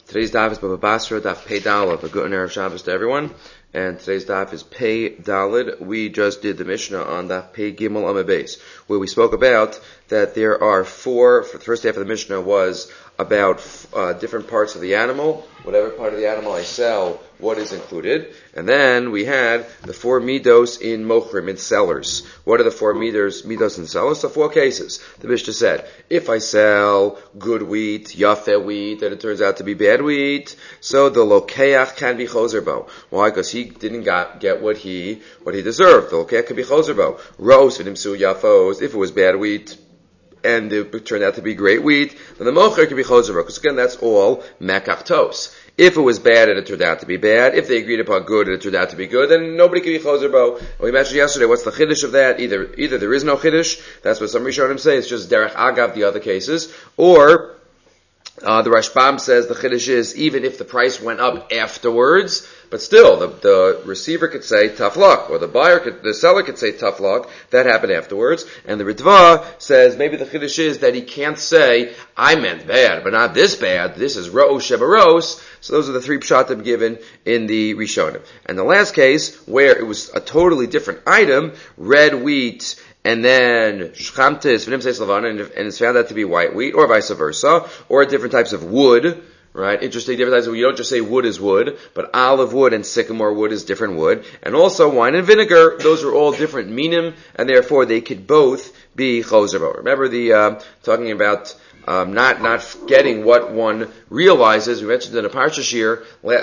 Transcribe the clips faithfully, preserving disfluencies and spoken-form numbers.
Today's daf is Baba Basra, daf Pei Daled. A good Erev Shabbos to everyone. And today's daf is Pei Daled. We just did the Mishnah on daf Pei Gimel Amud Beis, where we spoke about that there are four, for the first half of the Mishnah was about uh, different parts of the animal. Whatever part of the animal I sell, what is included. And then we had the four midos in mochrim, in sellers. What are the four midos, midos in sellers? So four cases. The Mishnah said, if I sell good wheat, yafeh wheat, and it turns out to be bad wheat, so the lokeach can be choserbo. Why? Because he didn't got, get what he, what he deserved. The lokeach can be choserbo. Ros v'nimsu yafos, if it was bad wheat, and it turned out to be great wheat, then the mocher can be choserbo. Because again, that's all mekachtos. If it was bad and it turned out to be bad, if they agreed upon good and it turned out to be good, then nobody can be choserbo. We mentioned yesterday, what's the chiddush of that? Either, either there is no chiddush, that's what some Rishonim say, it's just derech agav, the other cases, or, uh, the Rashbam says the chiddush is, even if the price went up afterwards, but still, the, the receiver could say tough luck, or the buyer could, the seller could say tough luck. That happened afterwards. And the Ritva says maybe the chiddush is that he can't say I meant bad, but not this bad. This is ro'os shebaros. So those are the three pshatim given in the Rishonim. And the last case where it was a totally different item, red wheat, and then shchamtis v'nimseis lavana, and it's found out to be white wheat, or vice versa, or different types of wood. Right? Interesting, different types of wood. You don't just say wood is wood, but olive wood and sycamore wood is different wood. And also wine and vinegar, those are all different minim, and therefore they could both be choserbo. Remember the, uh, talking about, um, not, not getting what one realizes. We mentioned in a Parsha Shir,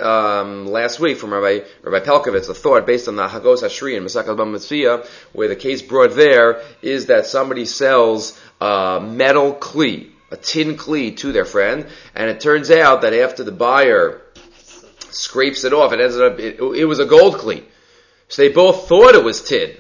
um, last week from Rabbi, Rabbi Pelkovitz, a thought based on the Hagos Hashri in Masechet Bava Metzia, where the case brought there is that somebody sells, uh, metal kli, a tin kli to their friend, and it turns out that after the buyer scrapes it off, it ends up, it, it was a gold kli. So they both thought it was tin.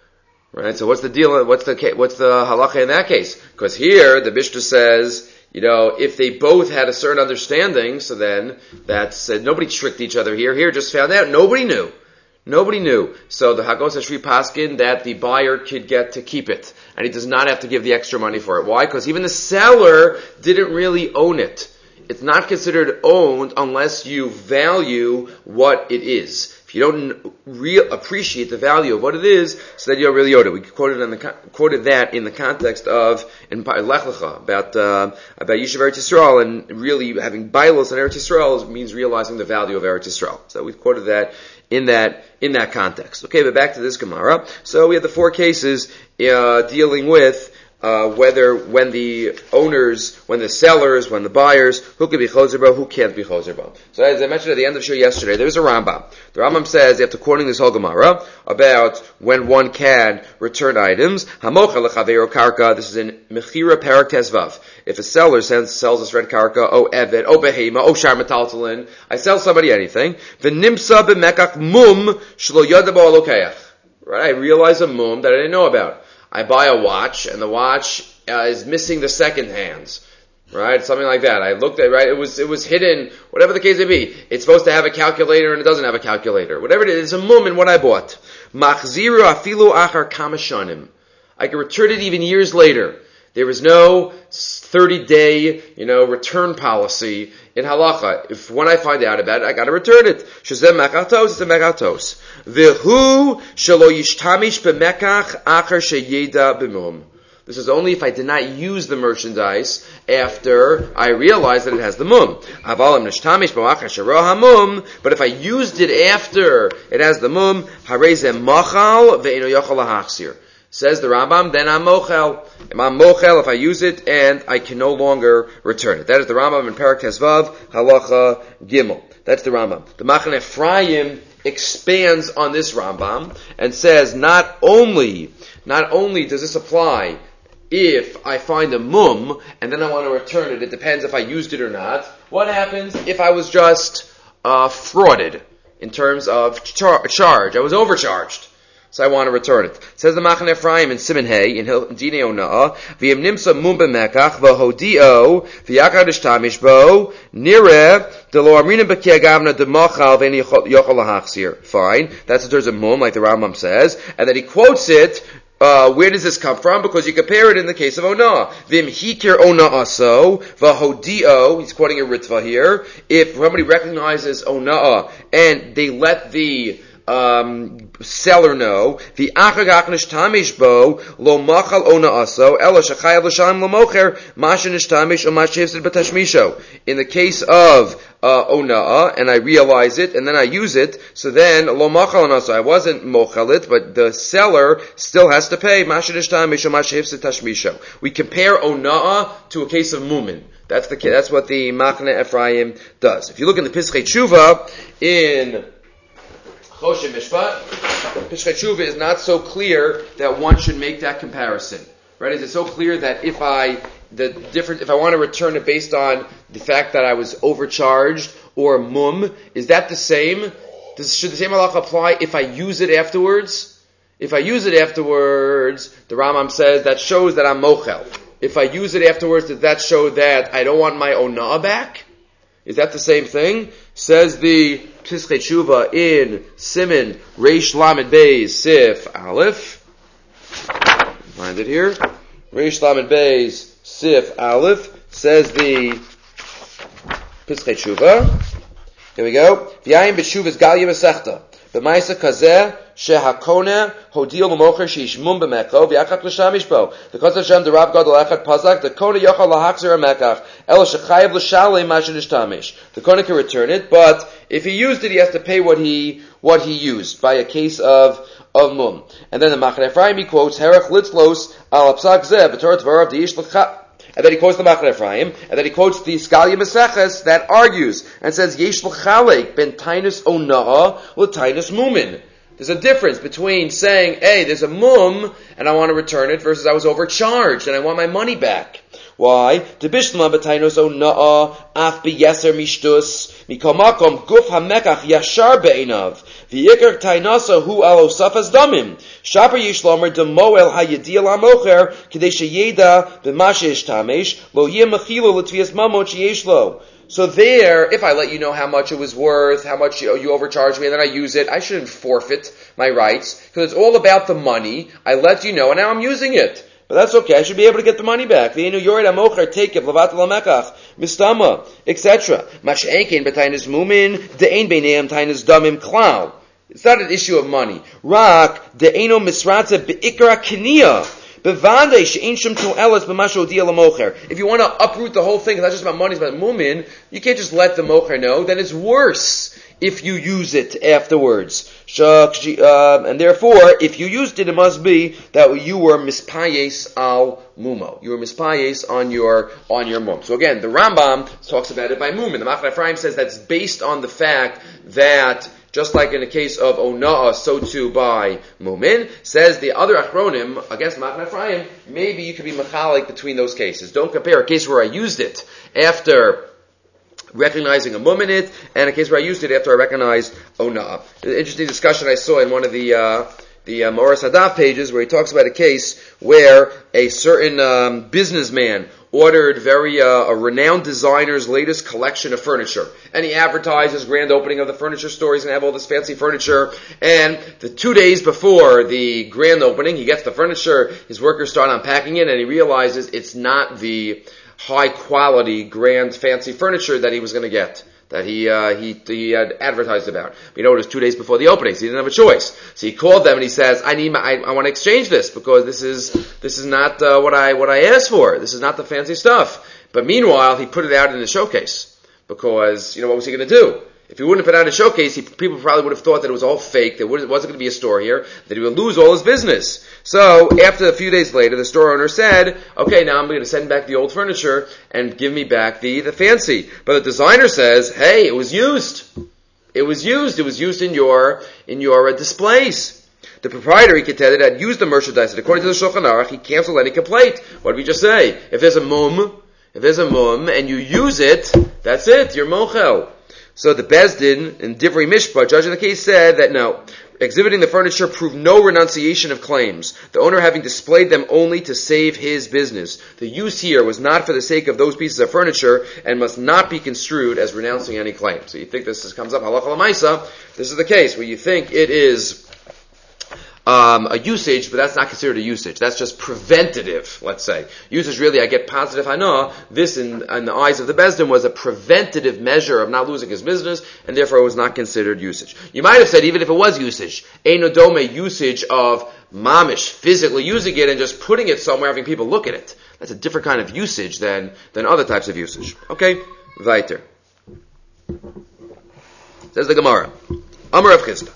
Right? So what's the deal, what's the, what's the halacha in that case? Because here, the Mishnah says, you know, if they both had a certain understanding, so then that's, uh, nobody tricked each other here. Here just found out, nobody knew. Nobody knew. So the Hagos Hashri paskin that the buyer could get to keep it. And he does not have to give the extra money for it. Why? Because even the seller didn't really own it. It's not considered owned unless you value what it is. If you don't real appreciate the value of what it is, so then you don't really own it. We quoted, in the, quoted that in the context of in Lech Lecha about uh, about Yishuv Eretz Yisrael, and really having bailos on Eretz Yisrael means realizing the value of Eretz Yisrael. So we quoted that in that in that context. Okay, but back to this Gemara. So we have the four cases uh, dealing with Uh, whether, when the owners, when the sellers, when the buyers, who can be choserbo, who can't be choserbo. So as I mentioned at the end of the show yesterday, there's a Rambam. The Rambam says, after quoting this whole Gemara, about when one can return items, hamocha lechaveiro karka, this is in Mechira Parak Tezvav. If a seller sends, sells us red karka, o evet, o behema, o shar metaltalin, I sell somebody anything, v'nimsa b'mekach mum, shlo yodabo alokeach. Right? I realize a mum that I didn't know about. I buy a watch, and the watch uh, is missing the second hands, right? Something like that. I looked at, right? It was, it was hidden, whatever the case may be. It's supposed to have a calculator, and it doesn't have a calculator. Whatever it is, it's a mum in what I bought. Machziru afilu achar kamashanim. I can return it even years later. There is no thirty-day, you know, return policy in halacha. If when I find out about it, I got to return it. Shezem mekatos, it's a mekatos. V'hu shelo yishtamish b'mekach achar sheyeda b'mum. This is only if I did not use the merchandise after I realized that it has the mum. Avalim nishtamish b'machar shero hamum. But if I used it after it has the mum, harezem machal ve'ino yochal lahachsir. Says the Rambam, then I'm mochel. I'm mochel if I use it, and I can no longer return it. That is the Rambam in Parak Tezvav, Halacha Gimel. That's the Rambam. The Machan Ephraim expands on this Rambam and says, not only, not only does this apply if I find a mum and then I want to return it, it depends if I used it or not. What happens if I was just uh, frauded in terms of char- charge? I was overcharged. So I want to return it. It says the Machan Ephraim in Siman Hey, in Dinei Ona'ah, V'yem nimsa mum b'mekach, v'hodio, v'yakar d'shtamish bo, nire, d'lo amrina b'kiagavna d'machal, v'en yochol lahachsir. Fine. That's in terms of mum, like the Rambam says. And then he quotes it Uh, where does this come from? Because you compare it in the case of Onah. Vim hikir Ona'aso, vahodio, he's quoting a Ritva here. If somebody recognizes Ona'ah and they let the um, seller know, the achagach nishtamish bo, lo machal Ona'aso, ela shachayav l'shalim l'mocher, masha nishtamish o masha hifsid b'tashmisho. In the case of Uh, ona'ah, and I realize it, and then I use it, so then, lo machal ona'ah, I wasn't mochalit, but the seller still has to pay, we compare ona'ah to a case of mumin. That's the that's what the Machne Ephraim does. If you look in the Pischei Tshuva, in Choshen Mishpat, Pischei Tshuva is not so clear that one should make that comparison. Right? Is it so clear that if I the different if I want to return it based on the fact that I was overcharged or mum, is that the same? Does, should the same halacha apply if I use it afterwards? If I use it afterwards, the Rambam says that shows that I'm mochel. If I use it afterwards, does that show that I don't want my ona'ah back? Is that the same thing? Says the Pischei Tshuva in Siman Reish Lamed Beis Sif Aleph. Find it here. Reish Lamed Beis Sif Aleph, says the Pischei Tshuva. Here we go. V'yayin b'tshuvas galya b'sechta. B'maisa kazeh shehakona hodil l'mocher sheishmum b'meko v'yachat l'shamish bo. The Kos Hashem the Rav Gadol echad pazak the kona yochal lahachzer ha'mekach el shechayev l'shalei masha nishtamish. The kona can return it, but if he used it, he has to pay what he what he used by a case of of mum. And then the Machne Ephraim he quotes Herach litzlos al apsak zeh b'torah dvarav di'ish l'cha. And then he quotes the Machne Ephraim, and then he quotes the Skalia Meseches that argues and says Yesh l'chalek ben tainus ona'ah l'tainus mumin. There's a difference between saying, hey, there's a mum and I want to return it versus I was overcharged and I want my money back. Why? Debishma b'tainus ona'ah af b'yeser mishtus mikol makom guf hamekach yashar be'enav v'yikar tainasa hu al osafas damim shaper yishlomer demoel hayedil amocher k'dei sheyeda b'mashe ishtamesh lo yeh mechilo l'tvias mamot sheyeshlo. So there, if I let you know how much it was worth, how much you, you overcharged me, and then I use it, I shouldn't forfeit my rights because it's all about the money. I let you know, and now I'm using it. But that's okay. I should be able to get the money back. V'enu yored amocher take it levat lamekach mistama et cetera. Mash'enkein b'tainis mumin de'ein beineim tainis damim klal. It's not an issue of money. Rak de'eno misratze be'ikra kniya. If you want to uproot the whole thing, it's not just about money, it's about mumin, you can't just let the mocher know, then it's worse if you use it afterwards. And therefore, if you used it, it must be that you were mispayes al mumo. You were mispayes on your, on your mum. So again, the Rambam talks about it by mumin. The Machne Ephraim says that's based on the fact that just like in the case of ona'ah, so too by mumin. Says the other achronim against Machne Ephraim, maybe you could be mechalik between those cases. Don't compare a case where I used it after recognizing a mum in it, and a case where I used it after I recognized ona'ah. An interesting discussion I saw in one of the uh, the uh, Maoris Hadaf pages where he talks about a case where a certain um, businessman ordered very uh, a renowned designer's latest collection of furniture, and he advertised his grand opening of the furniture store. He's going to have all this fancy furniture, and the two days before the grand opening, he gets the furniture. His workers start unpacking it, and he realizes it's not the high quality, grand, fancy furniture that he was going to get, that he uh, he he had advertised about. But you know, it was two days before the opening, so he didn't have a choice. So he called them and he says, "I need, my, I, I want to exchange this because this is this is not uh, what I what I asked for. This is not the fancy stuff." But meanwhile, he put it out in the showcase because you know what was he going to do? If he wouldn't have put out in a showcase, he, people probably would have thought that it was all fake. There wasn't going to be a store here. That he would lose all his business. So after a few days later, the store owner said, "Okay, now I'm going to send back the old furniture and give me back the the fancy." But the designer says, "Hey, it was used. It was used. It was used in your in your uh, displays." The proprietor, he contended, had used the merchandise, and according to the Shulchan Aruch, he canceled any complaint. What did we just say? If there's a mum, if there's a mum, and you use it, that's it. You're mochel. So the Bezdin in Divrei Mishpah, judging the case, said that no, exhibiting the furniture proved no renunciation of claims, the owner having displayed them only to save his business. The use here was not for the sake of those pieces of furniture and must not be construed as renouncing any claim. So you think this comes up, halacha l'maisa, this is the case where you think it is um, a usage, but that's not considered a usage. That's just preventative, let's say. Usage really, I get positive hana. This, in, in the eyes of the Bezdin, was a preventative measure of not losing his business, and therefore it was not considered usage. You might have said, even if it was usage, Eino Dome, usage of mamish, physically using it and just putting it somewhere, having people look at it. That's a different kind of usage than, than other types of usage. Okay? Weiter. Says the Gemara. Amar of Chisda.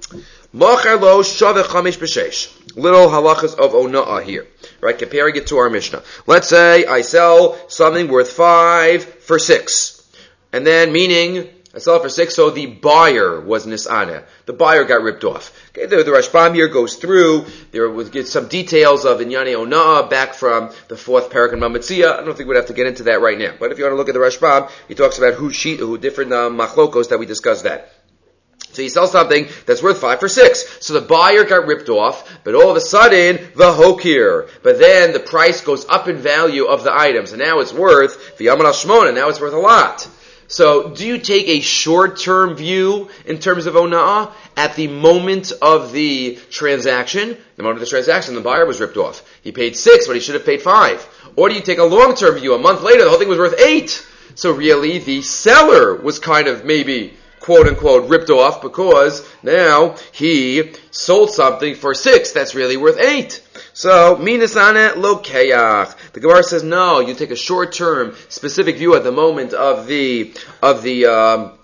Mocher lo shaveh chamish b'sheish. Little halachas of ona'ah here. Right? Comparing it to our Mishnah. Let's say I sell something worth five for six. And then, meaning, I sell it for six, so the buyer was nis'aneh. The buyer got ripped off. Okay, the, the Rashbam here goes through, there was get some details of Inyane Ona'ah back from the fourth parak in Mamatzia. I don't think we'd have to get into that right now. But if you want to look at the Rashbam, he talks about who, she, who different uh, machlokos that we discussed that. So you sell something that's worth five for six. So the buyer got ripped off, but all of a sudden, the hokir. But then the price goes up in value of the items, and now it's worth, v'yaman al shmona, now it's worth a lot. So do you take a short-term view in terms of ona'ah at the moment of the transaction? The moment of the transaction, the buyer was ripped off. He paid six, but he should have paid five. Or do you take a long-term view? A month later, the whole thing was worth eight. So really, the seller was kind of maybe quote-unquote ripped off because now he sold something for six that's really worth eight. So, minasane lo keach. The Gemara says, no, you take a short-term, specific view at the moment of the, of the, um,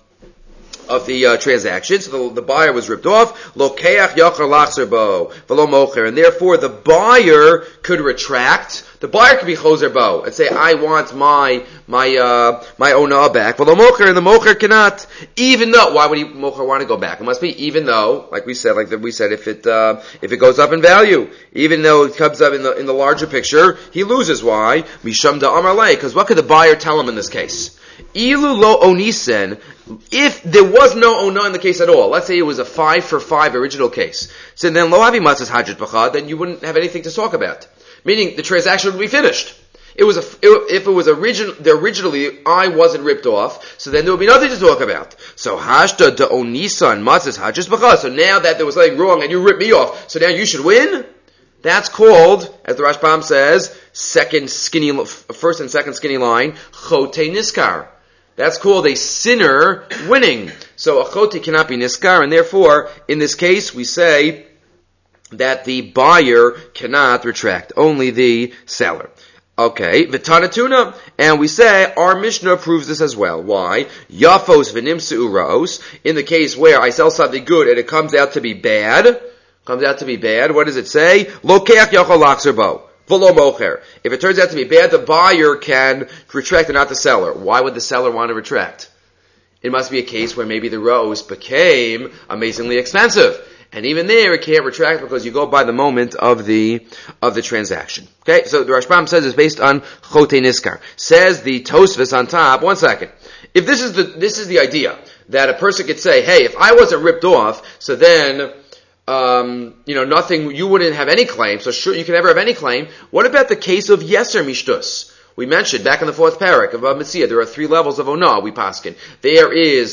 of the uh, transaction. So the, the buyer was ripped off. Lo keach yachar lachzer bo, v'lo mocher. And therefore the buyer could retract. The buyer could be choser bo and say, I want my, my, uh, my ona'ah back. V'lo mocher, and the mocher cannot. Even though, why would he, mocher want to go back? It must be even though, like we said, like we said, if it, uh, if it goes up in value, even though it comes up in the, in the larger picture, he loses. Why? Misham da amar lei. Because what could the buyer tell him in this case? Ilu lo onisen, if there was no ona in the case at all, let's say it was a five for five original case, so then lo havi matzas hajjat b'chad, then you wouldn't have anything to talk about. Meaning the transaction would be finished. It was a, if it was original, originally I wasn't ripped off, so then there would be nothing to talk about. So hashta da onisan matzas hajjat b'chad. So now that there was something wrong and you ripped me off, so now you should win. That's called, as the Rashbam says, second skinny, first and second skinny line, chote niskar. That's called a sinner winning. So a chote cannot be niskar, and therefore, in this case, we say that the buyer cannot retract, only the seller. Okay, v'tanatuna, and we say our Mishnah proves this as well. Why? Yafos v'nimsu uros, in the case where I sell something good and it comes out to be bad, comes out to be bad, what does it say? Lokeach yachol lachzer bo. V'lo mocher. If it turns out to be bad, the buyer can retract and not the seller. Why would the seller want to retract? It must be a case where maybe the rose became amazingly expensive. And even there, it can't retract because you go by the moment of the, of the transaction. Okay? So the Rashbam says it's based on chote niskar. Says the Tosfos on top, one second. If this is the, this is the idea, that a person could say, hey, if I wasn't ripped off, so then, Um, you know, nothing, you wouldn't have any claim, so sure, you can never have any claim. What about the case of Yeser Mishtus? We mentioned back in the fourth parak of Mitzvah, there are three levels of Onah, we paskin. There is,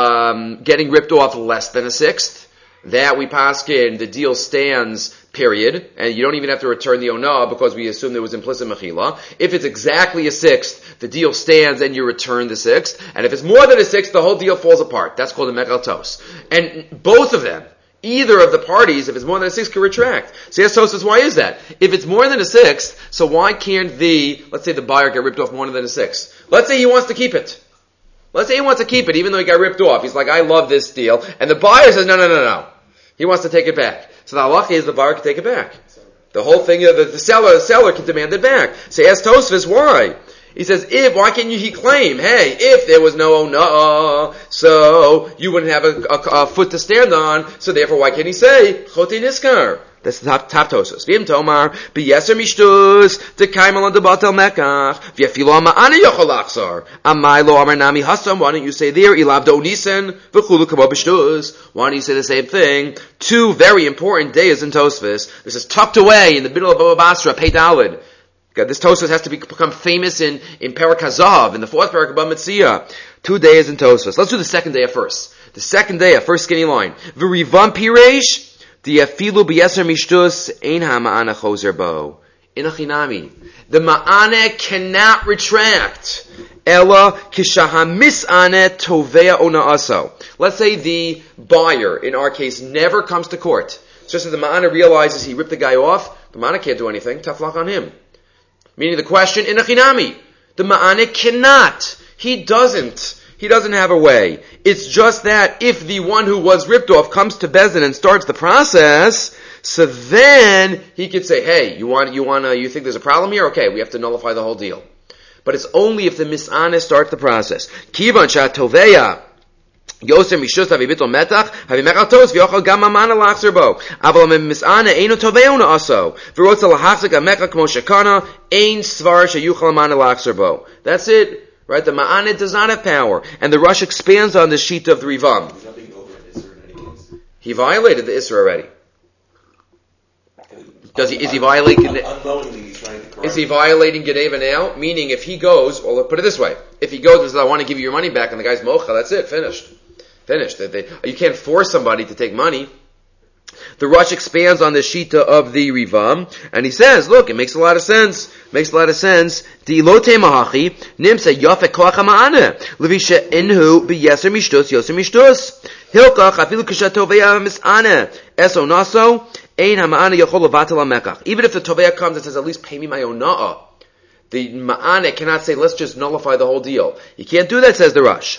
um, getting ripped off less than a sixth. That we paskin, the deal stands, period, and you don't even have to return the Onah because we assume there was implicit Mechila. If it's exactly a sixth, the deal stands and you return the sixth. And if it's more than a sixth, the whole deal falls apart. That's called a Mechal Tos. And both of them, either of the parties, if it's more than a sixth, can retract. So yes, Tosfos, why is that? If it's more than a sixth, so why can't the, let's say the buyer get ripped off more than a sixth? Let's say he wants to keep it. Let's say he wants to keep it, even though he got ripped off. He's like, I love this deal. And the buyer says, no, no, no, no. He wants to take it back. So the halacha is the buyer can take it back. The whole thing, the, the seller, the seller can demand it back. So ask Tosfos, why? He says, if, why can you, he claim, hey, if there was no ona'ah, so you wouldn't have a, a, a foot to stand on, so therefore why can't he say, chote niskar? That's the top, top Tosfos. V'im tomar, b'yeser mishtus, t'kaimal on debatel mekach, v'yafilo ma'ana yochol lachzor, amai lo amar nami hasam, why don't you say there, ilav do nisen, v'chulu kabo b'shtus, why don't you say the same thing? Two very important days in Tosfos. This is tucked away in the middle of Baba Basra, Pei Daled. God, this Tosfos has to be, become famous in, in Parak Hazav, in the fourth Parak of Mitzvah. Two days in Tosfos. Let's do the second day first. The second day, first skinny line. V'rivam piresh, Diafilu b'yeser mishtus ein ha'ma'ana choser bo. In a chinami, the ma'ane cannot retract. Ella kishaha mis'ane tovea ona'aso. Let's say the buyer, in our case, never comes to court. It's just that the ma'ane realizes he ripped the guy off. The ma'ane can't do anything. Tough luck on him. Meaning the question, in a chinami, the ma'ane cannot. He doesn't. He doesn't have a way. It's just that if the one who was ripped off comes to Beis Din and starts the process, so then he could say, hey, you want, you want, you think there's a problem here? Okay, we have to nullify the whole deal. But it's only if the mis'aneh starts the process. Kivan sha'toveya yoser mishus havi bitol metach havi mechal tos v'yochal gam mamana lachzer bo. Aval mis'aneh eino toveya una aso v'rotza lahachzik ha'mechal k'mo shekana ein svar sheyuchal mamana lachzer bo. That's it. Right? The ma'aneh does not have power. And the Rush expands on the sheet of the Rivam. He's not being over an Isser in any case. He violated the Isser already. Does he? Is he violating? Un- unknowingly, he's trying to correct. Is he violating Geneva now? Meaning, if he goes, well, let's put it this way: if he goes and says, "I want to give you your money back," and the guy's mocha, that's it, finished, finished. They, they, you can't force somebody to take money. The Rush expands on the shita of the Rivam, and he says, "Look, it makes a lot of sense. Makes a lot of sense. Di lote mahachi nimsa yafek koach ha'ma'aneh levisha inhu b'yeser mishtus yoser mishtus hilkach afilu kishatovei mis'aneh eso naso." Even if the Tovea comes and says, at least pay me my ona'ah, the Ma'ane cannot say, let's just nullify the whole deal. You can't do that, says the Rush.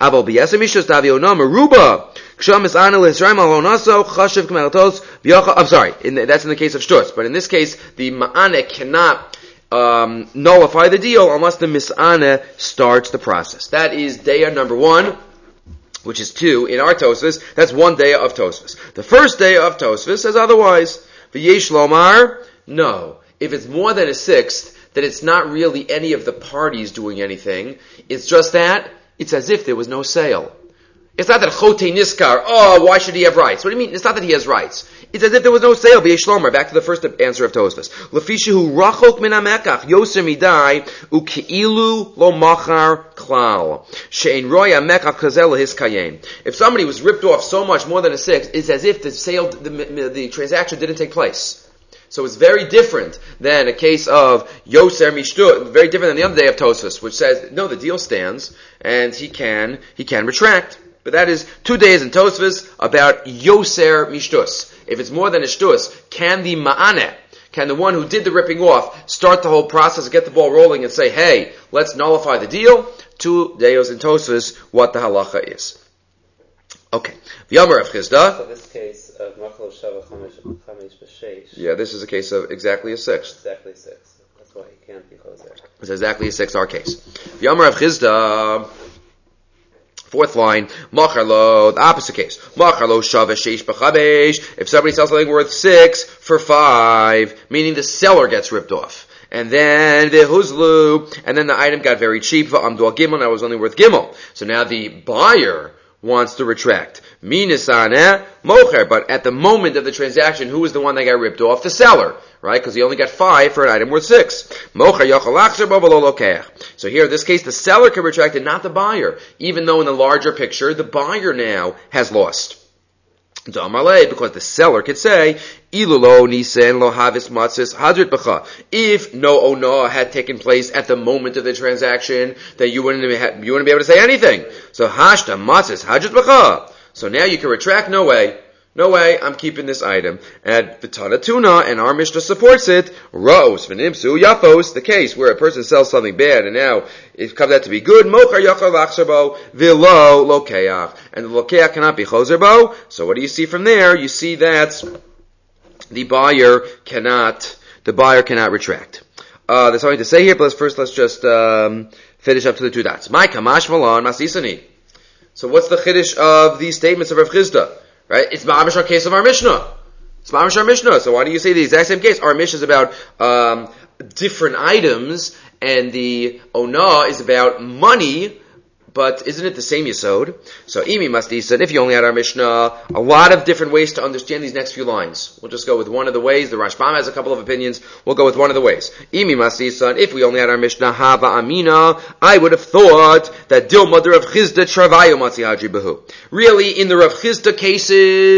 I'm sorry, in the, that's in the case of Shtus, but in this case, the Ma'ane cannot um, nullify the deal unless the Mis'ane starts the process. That is Deya number one, which is two in our Tosfos. That's one day of Tosfos. The first day of Tosfos says otherwise. V'yesh lomar, no. If it's more than a sixth, then it's not really any of the parties doing anything. It's just that it's as if there was no sale. It's not that chote niskar, oh, why should he have rights? What do you mean? It's not that he has rights. It's as if there was no sale. V'yesh lomar. Back to the first answer of Tosfos. Lefishahu rachok min hamekach yoser midai u'keilu lo machar klal she'en roya mekach kazel his kayem. If somebody was ripped off so much more than a sixth, it's as if the sale, the, the transaction didn't take place. So it's very different than a case of yoser mishtu, very different than the other day of Tosfos, which says no, the deal stands and he can he can retract. But that is two days in Tosfos about yoser mishtus. If it's more than a shtus, can the ma'aneh, can the one who did the ripping off start the whole process, get the ball rolling and say, hey, let's nullify the deal? Two days in Tosfos, what the halacha is. Okay. V'yamar Rav Chisda. So this case of machal shava chamesh b'sheish. Yeah, this is a case of exactly a sixth. Exactly six. That's why he can't be choser. It's exactly a sixth, our case. V'yamar Rav Chisda. Fourth line, Macharlo, the opposite case. Macharlo shava sheish b'chabesh. If somebody sells something worth six for five, meaning the seller gets ripped off. And then the huzlu, and then the item got very cheap. V'amdu gimel, now it was only worth gimel. So now the buyer wants to retract. Minasaneh mocher, but at the moment of the transaction, who was the one that got ripped off? The seller, right? Because he only got five for an item worth six. Mocher yachal achzer bo v'lo lokeach. So here, in this case, the seller can retract it, not the buyer. Even though in the larger picture, the buyer now has lost. Because the seller could say, Ilulo nisen lo havis matzis hadrit b'cha. If no ona had taken place at the moment of the transaction, then you wouldn't have, you wouldn't be able to say anything. So hashta matzis hadrit b'cha. So now you can retract. No way. No way, I'm keeping this item. And V'tana Tuna, and our Mishnah supports it, Ra'os v'nimsu yafos, the case where a person sells something bad, and now it comes out to be good, Mochar yachal lachzerbo, v'lo lokeach. And the lokeach cannot be chozerbo, so what do you see from there? You see that the buyer cannot, the buyer cannot retract. Uh, there's something to say here, but let's first, let's just, um, finish up to the two dots. My kamash malon masisani. So what's the chiddush of these statements of Rav Chisda? Right? It's ma'amish our case of our Mishnah. It's ma'amish our Mishnah. So why do you say the exact same case? Our Mishnah is about um, different items, and the Ona is about money, but isn't it the same Yesod? So Imi Masti said, if you only had our Mishnah, a lot of different ways to understand these next few lines. We'll just go with one of the ways. The Rashbam has a couple of opinions. We'll go with one of the ways. Imi Masti said, if we only had our Mishnah, Hava Amina, I would have thought that Dilma the Rav Chisda Travayo Matzi Hadri Behu. Really, in the Rav Chisda cases,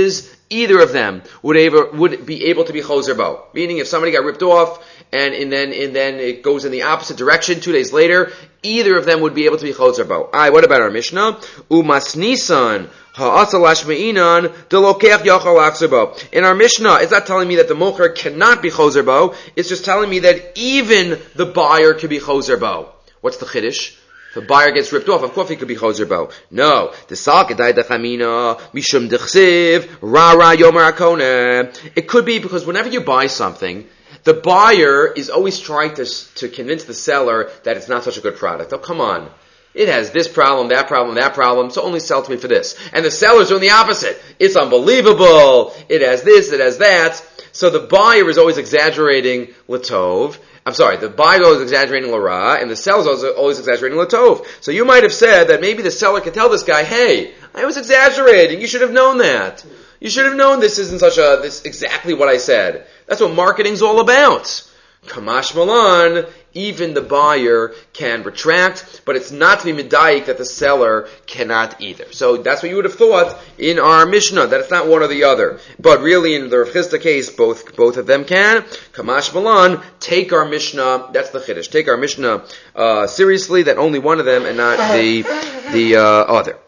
either of them would ever, would be able to be choser bo. Meaning if somebody got ripped off and, and then and then it goes in the opposite direction two days later, either of them would be able to be choser bo. Alright, what about our Mishnah? Umasnisan ha'asal delokech yachal achzer bo. In our Mishnah, it's not telling me that the mocher cannot be choser bo. It's just telling me that even the buyer could be choser bo. What's the chiddush? The buyer gets ripped off, of course he could be choser bo. No. The salkedai dechamina, mishum dechsiv, ra ra yomer akone. It could be because whenever you buy something, the buyer is always trying to, to convince the seller that it's not such a good product. Oh, come on. It has this problem, that problem, that problem, so only sell to me for this. And the sellers are doing the opposite. It's unbelievable. It has this, it has that. So the buyer is always exaggerating latov. I'm sorry, the buyer is always exaggerating l'ra, and the seller is always exaggerating l'tov. So you might have said that maybe the seller could tell this guy, hey, I was exaggerating, you should have known that. You should have known this isn't such a, this exactly what I said. That's what marketing's all about. Kamash Malan, even the buyer can retract, but it's not to be medayik that the seller cannot either. So that's what you would have thought in our Mishnah, that it's not one or the other. But really in the Rav Chisda case, both both of them can. Kamash Malan, take our Mishnah, that's the Chiddush, take our Mishnah uh, seriously, that only one of them and not the, the uh, other.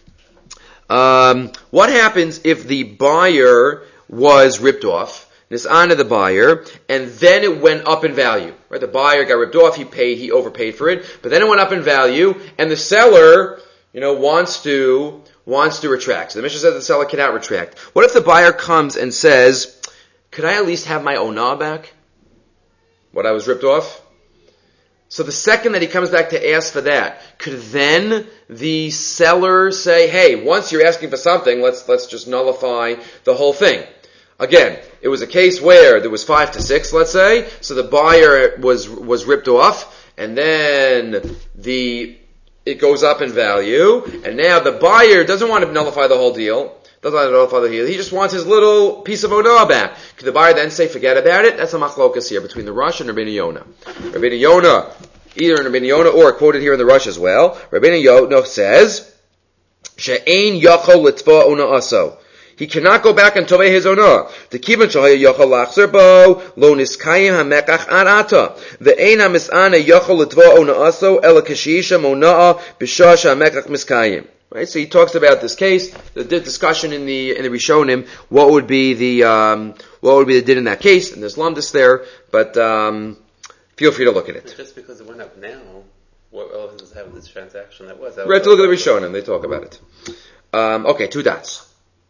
Um, what happens if the buyer was ripped off? This honor the buyer, and then it went up in value. Right? The buyer got ripped off, he paid, he overpaid for it, but then it went up in value, and the seller, you know, wants to, wants to retract. So the Mishnah says the seller cannot retract. What if the buyer comes and says, could I at least have my onah back? What I was ripped off? So the second that he comes back to ask for that, could then the seller say, hey, once you're asking for something, let's, let's just nullify the whole thing. Again, it was a case where there was five to six, let's say, so the buyer was was ripped off, and then the it goes up in value, and now the buyer doesn't want to nullify the whole deal, doesn't want to nullify the deal, he just wants his little piece of onah back. Could the buyer then say, forget about it? That's a machlokas here between the Rosh and Rabbeinu Yonah. Rabbeinu Yonah, either in Rabbeinu Yonah or quoted here in the Rosh as well, Rabbeinu Yonah says, she'ein yachol litva onah aso. He cannot go back and tovei his onah. The kivan shahaya yachol lachzer bo lo niskayim hamekach ad ata. The ein hamisana yachol litva onah aso ela kashisha monaa b'shah hamekach miskayim. Right. So he talks about this case, the discussion in the in the Rishonim. What would be the um, what would be the din in that case? And there's lumdus there, but um, feel free to look at it. Just because it went up now, what relevance does it have with this transaction that was? That we have to look at the Rishonim. They talk about it. Um, okay, two dots.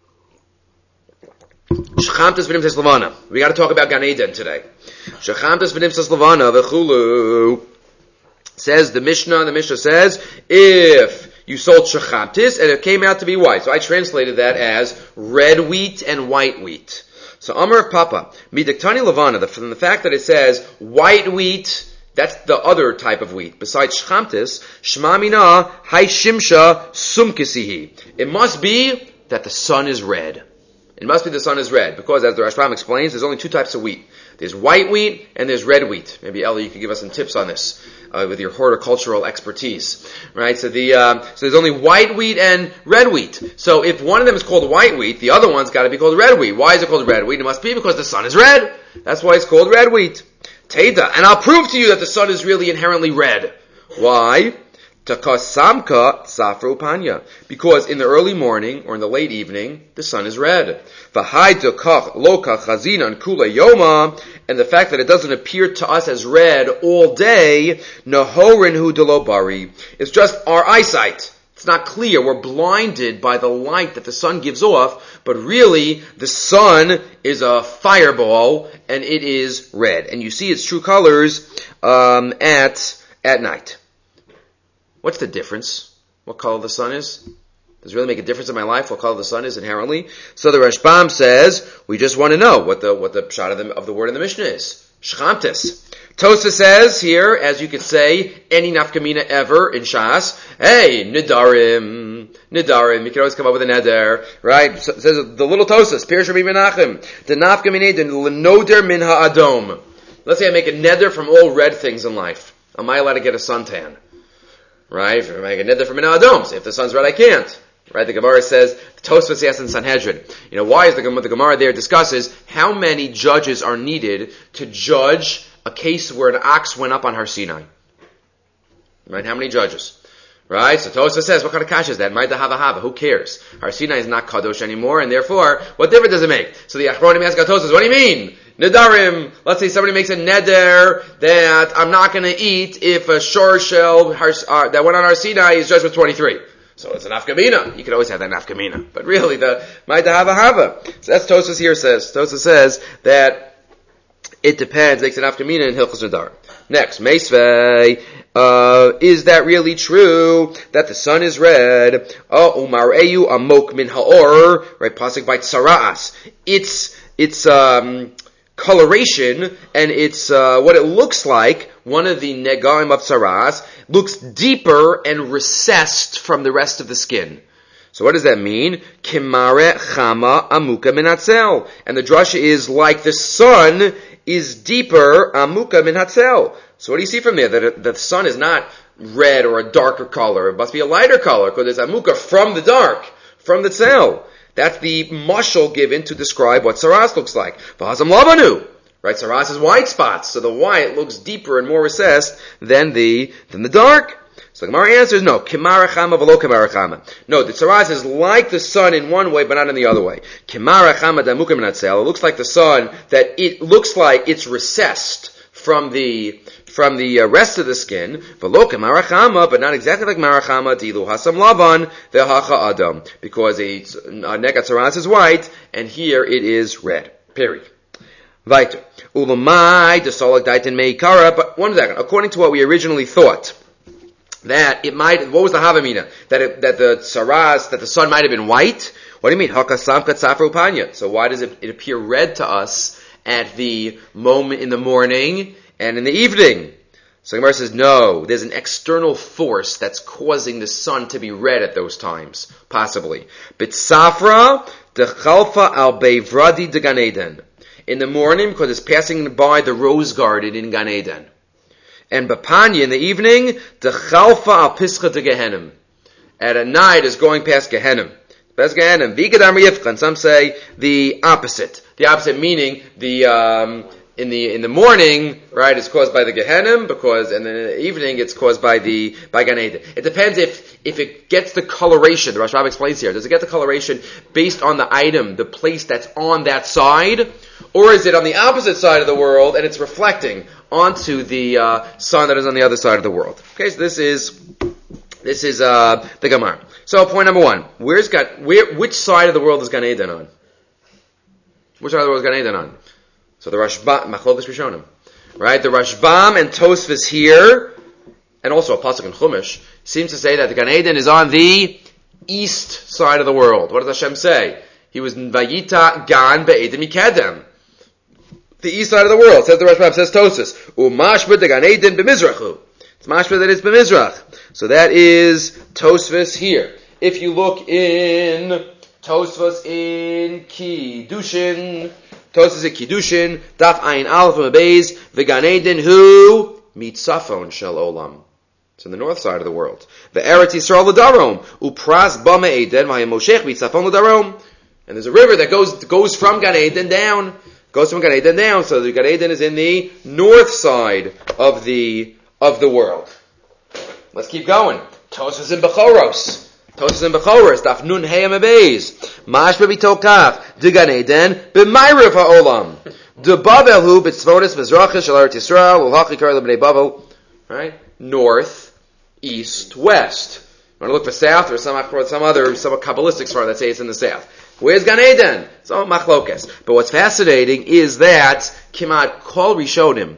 Shechamtas v'nimtzas levana. We got to talk about Gan Eden today. Shechamtas v'nimtzas levana v'chulu. Says the Mishnah. The Mishnah says if you sold shechamtis and it came out to be white. So I translated that as red wheat and white wheat. So Amar Papa midaktani levana. From the fact that it says white wheat, that's the other type of wheat. Besides shechamtis, shma mina hay shimsha sumkisihi. It must be that the sun is red. It must be the sun is red, because as the Rashbam explains, there's only two types of wheat. There's white wheat and there's red wheat. Maybe Ellie, you could give us some tips on this uh, with your horticultural expertise, right? So the um, so there's only white wheat and red wheat. So if one of them is called white wheat, the other one's got to be called red wheat. Why is it called red wheat? It must be because the sun is red. That's why it's called red wheat. Teda, and I'll prove to you that the sun is really inherently red. Why? Takasamka safra upanya. Because in the early morning or in the late evening, the sun is red. V'hai loka chazinan kula yoma, and the fact that it doesn't appear to us as red all day, nahorin hu delo bari. It's just our eyesight. It's not clear. We're blinded by the light that the sun gives off, but really, the sun is a fireball, and it is red. And you see its true colors um, at at night. What's the difference? What color the sun is? Does it really make a difference in my life what color the sun is inherently? So the Rashbam says, we just want to know what the what the pshat of the, of the word in the Mishnah is. Shchamtis. Tosa says here, as you could say, any nafkamina ever in Shas. Hey, nidarim, nidarim. You can always come up with a neder, right? So, says the little Tosas, Pirush Rabbi Menachem, the nafkamina, the lenoder min ha'adom. Let's say I make a neder from all red things in life. Am I allowed to get a suntan? Right? If I make a neder from an adom, so if the sun's red, I can't. Right? The Gemara says, Tosfos Yas in Sanhedrin. You know, why is the, the Gemara there discusses how many judges are needed to judge a case where an ox went up on Har Sinai? Right? How many judges? Right? So Tosfos says, what kind of kash is that? Maida hava hava. Who cares? Har Sinai is not kadosh anymore, and therefore, what difference does it make? So the Achronim ask Tosfos, what do you mean? Nedarim. Let's say somebody makes a neder that I'm not going to eat if a shor shell uh, that went on Har Sinai is judged with twenty-three. So it's an nafkamina. You could always have that nafkamina. But really, the maida hava hava. So that's Tosfos here says. Tosfos says that it depends. Makes an nafkamina in Hilchos Nedarim. Next, Meisvei. Uh, is that really true that the sun is red? Oh, umareyu amok min haor. Right, pasuk by tsara'as. It's it's um, coloration and it's uh, what it looks like. One of the negaim of tsara'as looks deeper and recessed from the rest of the skin. So what does that mean? Kimare chama amuka min hatzel. And the drasha is like the sun is deeper amuka min hatzel. So what do you see from there? That, it, that the sun is not red or a darker color. It must be a lighter color because there's amuka from the dark, from the tzel. That's the mashal given to describe what saras looks like. V'hazam labanu. Right, saras is white spots. So the white looks deeper and more recessed than the, than the dark. So the Gemara answers no. Kimara chama v'lo kimara chama. No, the saras is like the sun in one way, but not in the other way. Kimara chama damuka min hatzel. It looks like the sun that it looks like it's recessed from the from the uh, rest of the skin, v'lo kimara chama, but not exactly like marachama. Dilu hasam lavan ve'hacha adam, because a, a negat saras is white, and here it is red. Period. Weiter. Ulamai desolak daitin meikara. But one second. According to what we originally thought, that it might. What was the havamina? That it, that the saras, that the sun might have been white. What do you mean? Hakasam katzafru panya. So why does it, it appear red to us at the moment in the morning and in the evening? So the Gemara says, no, there's an external force that's causing the sun to be red at those times, possibly. Bitsafra dechalfa al beivradi de Gan Eden. In the morning, because it's passing by the rose garden in Gan Eden. And Bapanya in the evening, dechalfa al pischa de Gehenim. At a night is going past Gehenim. Past Gehenim. Vigadam riyifcha. And some say the opposite. The opposite meaning the um, in the in the morning, right, it's caused by the Gehenim, because and in the evening it's caused by the by Gan Eden. It depends if if it gets the coloration. The Rashbam explains here. Does it get the coloration based on the item, the place that's on that side, or is it on the opposite side of the world and it's reflecting onto the uh, sun that is on the other side of the world? Okay, so this is this is uh, the Gemara. So point number one: Where's Gan? Where? Which side of the world is Gan Eden on? Which side of the world is Gan Eden on? So the Rashbam, Machlokas Rishonim, right? The Rashbam and Tosfos here, and also a pasuk in Chumash, seems to say that the Gan Eden is on the east side of the world. What does Hashem say? He was Vayita Gan Be'edim Mikedem. The east side of the world, says the Rashbam, says Tosfos. Umashbet the Gan Eden b'Mizrachu. It's mashbet that it's b'Mizrach. So that is Tosfos here. If you look in Tosfos in Kiddushin, Tosfos in Kiddushin, Daf Ayin Aleph Mabez, the Gan Eden who mitzafon shel olam. It's in the north side of the world. The Eretz Yisrael l'darom upras bama Eden v'hayim moshech mitzafon l'darom. And there's a river that goes goes from Gan Eden down, goes from Gan Eden down. So the Gan Eden is in the north side of the of the world. Let's keep going. Tosfos in Bechoros. Tosfos in Bechoros. Daf Nun Hey Amabez. Mash b'mitokach de Gan Eden b'mayrev ha'olam. De Bavel hu b'tzvonis mizrachis shel Eretz Yisrael u'hachikar lebnei Bavel. Right, north, east, west. You want to look for south, or some some other some kabbalistic svar that say it's in the south. Where's Gan Eden? It's all machlokes. But what's fascinating is that Kimat Kol Rishonim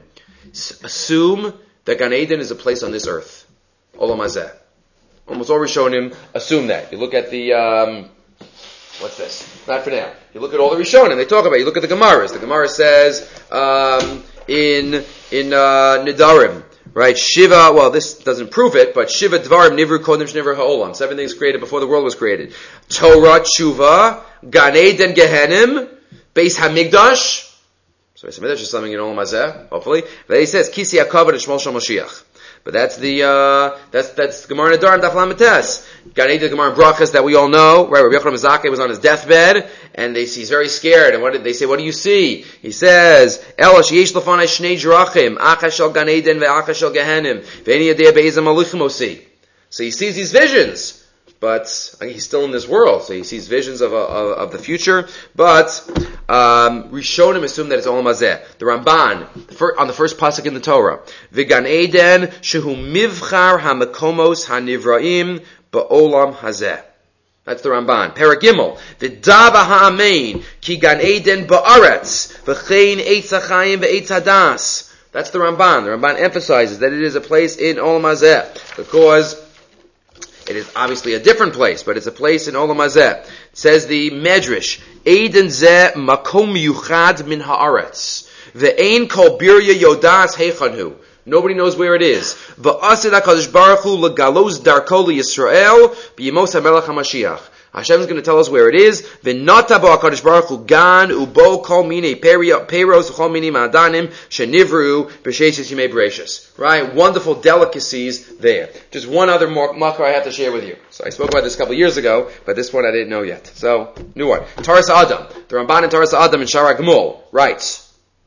assume that Gan Eden is a place on this earth. Olam Hazeh. Almost all Rishonim assume that. You look at the, um, what's this? Not for now. You look at all the Rishonim, they talk about it. You look at the Gemaras. The Gemara says, um, in, in, uh, Nedarim, right? Shiva, well, this doesn't prove it, but Shiva Dvarim Nivru Kodim Shnivru Ha'olam. Seven things created before the world was created. Torah, Tshuva, Gan Eden, Gehenim, Beis HaMikdash. So Beis HaMikdash is something in Olam Hazeh, hopefully. But he says, Kisi HaKavod and Shmol Shal Mashiach. But that's the, uh, that's, that's Gemara Nadar and Daf Lamites. Gan Eden, Gemara Brachas that we all know, right? Rabbi Yochanan Zakkai was on his deathbed, and they, he's very scared, and what did they say, what do you see? He says, Ela sheyesh lefanai shnei drachim, achas shel Gan Eden ve'achas shel Gehenim, ve'eni yadei be'ezem maluchim osi. So he sees these visions. But I mean, he's still in this world, so he sees visions of of, of the future. But um, Rishonim assume that it's Olam Hazeh. The Ramban the fir- on the first pasuk in the Torah, V'gan Eden shehu mivchar hamakomos hanivraim ba'olam hazeh. That's the Ramban. Paragimel V'dava ha'amein ki gan Eden ba'aretz v'chein eitz hachayim v'eitz hadas. That's the Ramban. The Ramban emphasizes that it is a place in Olam Hazeh because it is obviously a different place, but it's a place in Olam Hazeh. It says the Medrash, Eden zeh makom yuchad min haaretz. Ve'ein kol birya yodas heichanhu. Nobody knows where it is. Va'asid HaKadosh Baruch Hu legalos darko liYisrael b'yemos HaMelech HaMashiach. Hashem is going to tell us where it is. V'nata bo HaKadosh Baruch Hu gan ubo kol minei peros kol minei ma'adanim shenivru b'sheish yimei bereishis. Right? Wonderful delicacies there. Just one other more makar I have to share with you. So I spoke about this a couple of years ago, but this one I didn't know yet. So, new one. Taras Adam. The Ramban in Taras Adam in Shara Gmul writes,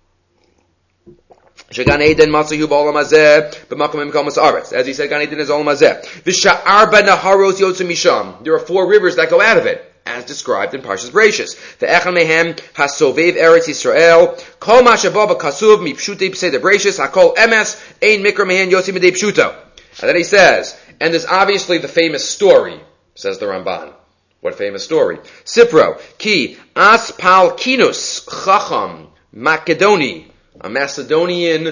Gan Eden Matzahu b'Olam Hazeh b'Makom Mikomas Aretz. As he said, Gan Eden is Olam Hazeh. V'sha'ar b'Naharos Yotzu Misham. There are four rivers that go out of it, as described in Parshas Bereishis. The Echad Mehem Hasovev Eretz Yisrael. Kol Ma Sheba B'Kasuv Mipshutei B'Seder Bereishis Hakol Emes Ein Mikra Mehen Yotzi Midei Pshuto. And then he says, and there's obviously the famous story, says the Ramban. What famous story? Sipro Ki As Pal Kinus Chacham Makedoni. A Macedonian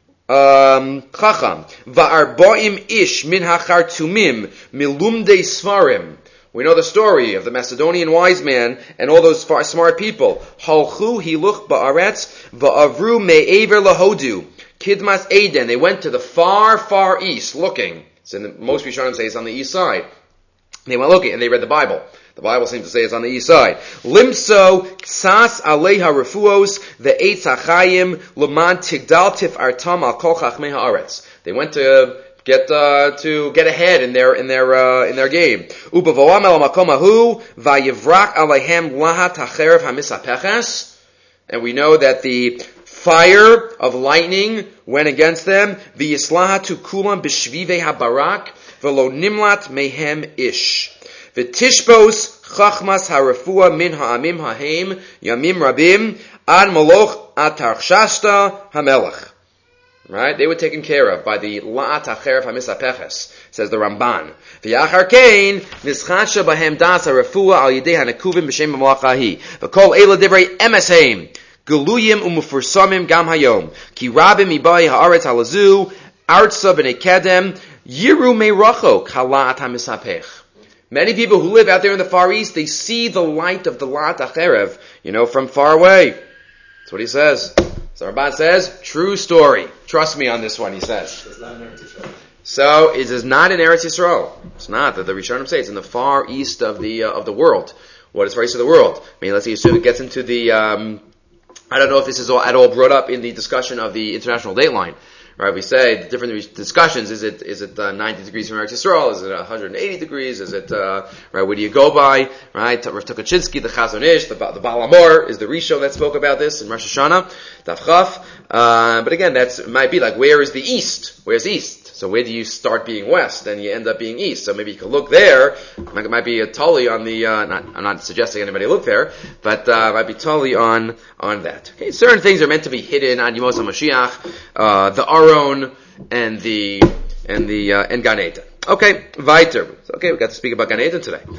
um, chacham. Va'arboim ish min hachartumim milumdei svarim. We know the story of the Macedonian wise man and all those far smart people. Halchu hiluch ba'aretz va'avru me'ever lahodu. Kidmas Eden. They went to the far, far east looking. It's in the, most Rishonim say it's on the east side. They went looking and they read the Bible. The Bible seems to say it's on the east side. Limso ksas aleha refuos ve'etz hachayim leman tigdal tifartam al kol chachmei haaretz. They went to get uh, to get ahead in their in their uh, in their game. Ubavoam el makom hahu vayivrak alehem lahat hacherev hamisapeches. And we know that the fire of lightning went against them. V'yislahatu kulam b'shvivei habarak v'lo nimlat mehem ish. V'tishbos chachmas harafua min ha'amim ha'heim yamim rabim ad maloch atarchshashta hamelech. Right? They were taken care of by the la'at ha'cherev ha'misapeches, says the Ramban. V'yachar kein nischatsha bahem das harafua al yidei hanekuvim b'shem ha'malach ha'hi. V'kol eila divrei emes heim geluyim umufursamim gam hayom ki rabim ibai ha'aretz halazu artsa b'nei kedem yiru meiracho kala'at ha'misapech. Many people who live out there in the Far East, they see the light of the La'at HaCherev, you know, from far away. That's what he says. So Ramban says, true story. Trust me on this one, he says. It's not in Eretz Yisrael. So it is not in Eretz Yisrael. It's not. The, the Rishonim say it's in the far east of the uh, of the world. What is far east of the world? I mean, let's see, assume it gets into the, um, I don't know if this is all, at all brought up in the discussion of the International Dateline. Right, we say the different discussions. Is it is it uh, ninety degrees from Eretz Yisrael? Is it one hundred eighty degrees? Is it uh, right? Where do you go by? Right, Rav Tukachinsky, the Chazon Ish, the, the Baal Amor is the Rishon that spoke about this in Rosh Hashanah, Daf Chaf. Uh, but again, that's it might be like, where is the east? Where's east? So where do you start being west? Then you end up being east. So maybe you could look there. It might be a totally on the. Uh, not, I'm not suggesting anybody look there, but uh, it might be totally on on that. Okay, certain things are meant to be hidden on Yemos HaMashiach, uh, the Aron and the and the uh, and Gan Eden. Okay, weiter. Okay, we got to speak about Gan Eden today.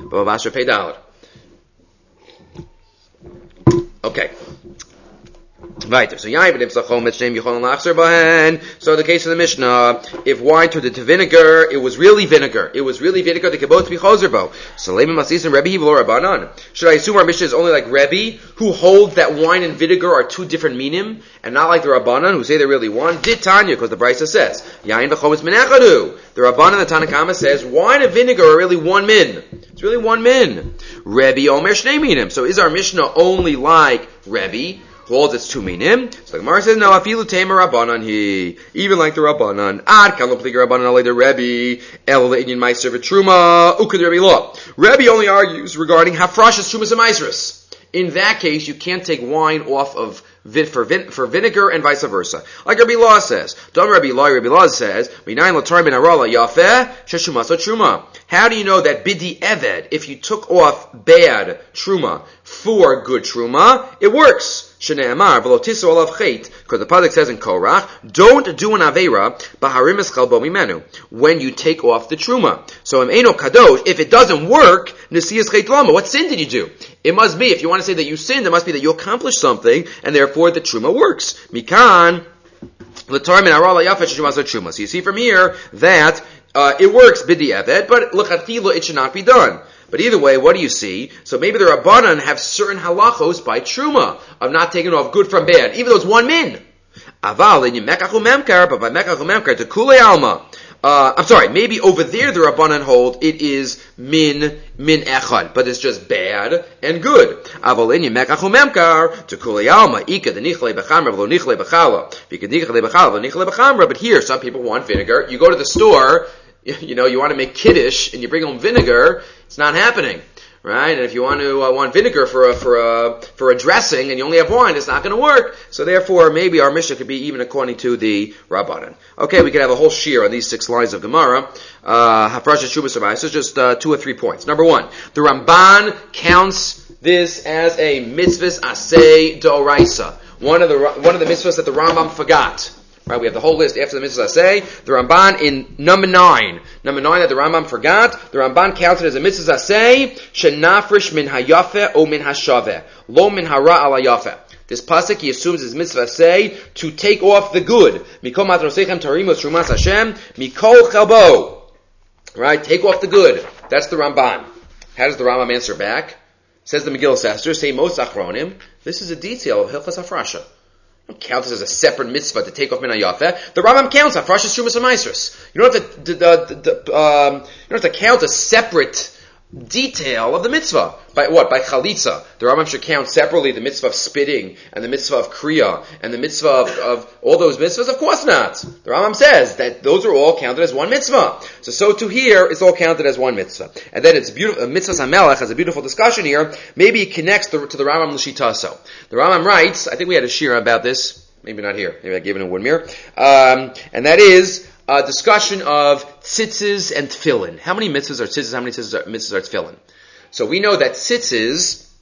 Okay. Weiter. So So the case of the Mishnah, if wine turned into vinegar, it was really vinegar. It was really vinegar. They could both be choserbo. So should I assume our Mishnah is only like Rebbe, who hold that wine and vinegar are two different minim, and not like the Rabbanan, who say they're really one? Did Tanya, because the Brisa says, Yain v'chometz min echadu. The Rabbanan, the Tanakama says, wine and vinegar are really one min. It's really one min. Rebbe omer shnei minim. So is our Mishnah only like Rebbe, holds it's two minim. So the Gemara says, no, afilu tema rabbanan he, even like the rabbanan, ad kan lo pligi rabbanan alei the Rebbe, el le'inyan meiser v'truma, ukud Rebbe law. Rebbe only argues regarding hafrashas trumas and meisers. In that case, you can't take wine off of vin, for, vin, for vinegar and vice versa. Like Rabbi Law says. Dom Rabbi Law, Rabbi Law says, how do you know that bidi eved, if you took off bad truma for good truma, it works? Shne'emar v'lo tisu olav chet, because the pasuk says in Korach, don't do an aveira b'harim eschal bo mimenu, when you take off the truma. So im eno kadosh, if it doesn't work, nesiyas chet lama, what sin did you do? It must be, if you want to say that you sinned, it must be that you accomplished something, and therefore the truma works. Mikan l'tar min hara la'yafet sheshumasa truma. So you see from here that uh, it works b'di eved, but l'chatchila it should not be done. But either way, what do you see? So maybe the Rabbanan have certain halachos by truma of not taking off good from bad, even though it's one min. Aval in mekachu memkar, but by mekachu memkar to kule alma. Uh, I'm sorry, maybe over there the Rabbanan hold it is min, min echad, but it's just bad and good. Aval in mekachu memkar to kule alma. Ika the nichle bechamra v'lo nichle bechala. Ika nichle bechala v'lo nichle bechamra. But here, some people want vinegar. You go to the store, you know, you want to make kiddush, and you bring home vinegar, it's not happening, right? And if you want to uh, want vinegar for a for a for a dressing, and you only have wine, it's not going to work. So therefore, maybe our Mishnah could be even according to the Rabbanan. Okay, we could have a whole shir on these six lines of Gemara. Hafrasha shubas or so just uh, two or three points. Number one, the Ramban counts this as a mitzvahs aseh d'oraisa. One of the one of the mitzvahs that the Rambam forgot. Right, we have the whole list after the mitzvahs aseh. The Ramban in number nine, number nine that the Rambam forgot, the Ramban counted as a mitzvahs aseh, shenafrish min hayafe o min hashaveh, lo min hara ala yafe. This pasuk he assumes is mitzvah aseh to take off the good. Mikol matrosechem tarimos trumas Hashem, mikol chalbo. Right, take off the good. That's the Ramban. How does the Rambam answer back? Says the Megillah Esther, say most achronim. This is a detail of Hilchas Hafrasha. Counts as a separate mitzvah to take off min hayafeh. The Rambam counts hafrashas trumas and meisros. You don't have to, the, the, the, um, you don't have to count a separate detail of the mitzvah. By what? By chalitza. The Rambam should count separately the mitzvah of spitting and the mitzvah of kriya and the mitzvah of, of all those mitzvahs. Of course not. The Rambam says that those are all counted as one mitzvah. So, so to here, it's all counted as one mitzvah. And then it's beautiful. Mitzvah Hamelech has a beautiful discussion here. Maybe it connects to, to the Rambam l'shitaso. The Rambam writes, I think we had a shir about this. Maybe not here. Maybe I gave it in Woodmere. Um, and that is a discussion of tzitzis and tefillin. How many mitzvahs are tzitzis? How many tzitzis are, mitzvahs are tefillin? So we know that tzitzis,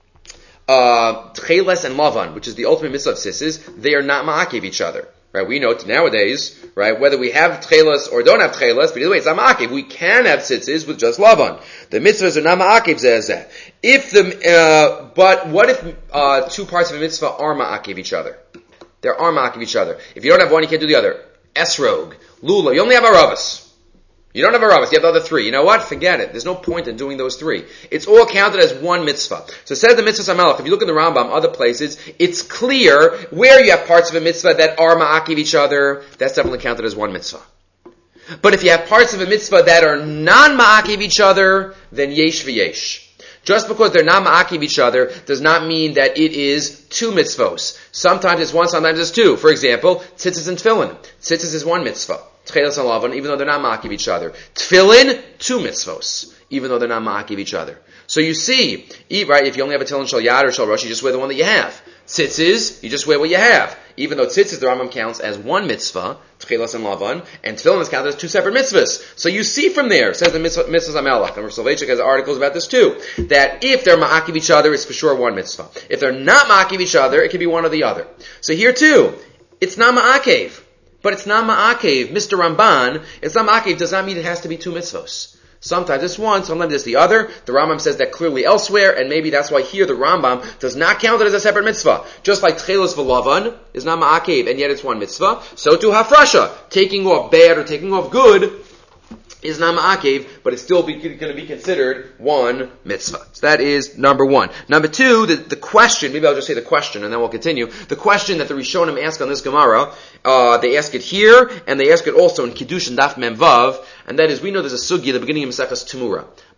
uh, tcheles and lavan, which is the ultimate mitzvah of tzitzis, they are not ma'akiv each other. Right? We know nowadays, right, whether we have tcheles or don't have tcheles, but either way, it's not ma'akiv. We can have tzitzis with just lavan. The mitzvahs are not ma'akiv zeh. If the, uh, but what if, uh, two parts of a mitzvah are ma'akiv each other? There are ma'akiv each other. If you don't have one, you can't do the other. Esrog, lula, you only have aravas. You don't have aravas, you have the other three. You know what? Forget it. There's no point in doing those three. It's all counted as one mitzvah. So it says the mitzvah Hamelech. If you look in the Rambam, other places, it's clear where you have parts of a mitzvah that are ma'akiv each other, that's definitely counted as one mitzvah. But if you have parts of a mitzvah that are non-ma'akiv each other, then yesh v'yesh. Just because they're not ma'akiv each other does not mean that it is two mitzvos. Sometimes it's one, sometimes it's two. For example, tzitzis and tefillin. Tzitzis is one mitzvah. Tcheles and lavan, even though they're not ma'akiv each other. Tefillin, two mitzvos, even though they're not ma'akiv each other. So you see, right, if you only have a tefillin shal yad or shal rosh, you just wear the one that you have. Tzitzis, you just wear what you have. Even though tzitzis, the Rambam counts as one mitzvah, tchelas and lavan, and tefillin is counted as two separate mitzvahs. So you see from there, says the mitzvah, mitzvahs Hamelech, and Rav Soloveitchik has articles about this too, that if they're ma'akiv each other, it's for sure one mitzvah. If they're not ma'akiv each other, it can be one or the other. So here too, it's not ma'akev, but it's not ma'akev. Mister Ramban, it's not ma'akev does not mean it has to be two mitzvahs. Sometimes it's one, sometimes it's the other. The Rambam says that clearly elsewhere, and maybe that's why here the Rambam does not count it as a separate mitzvah. Just like tchelos v'lavan is not ma'akev, and yet it's one mitzvah. So too hafrasha, taking off bad or taking off good, is not ma'akev, but it's still going to be considered one mitzvah. So that is number one. Number two, the, the question, maybe I'll just say the question and then we'll continue. The question that the Rishonim ask on this Gemara, uh, they ask it here, and they ask it also in Kiddush and Daf Mem Vav, and that is, we know there's a sugi at the beginning of Maseches Temura.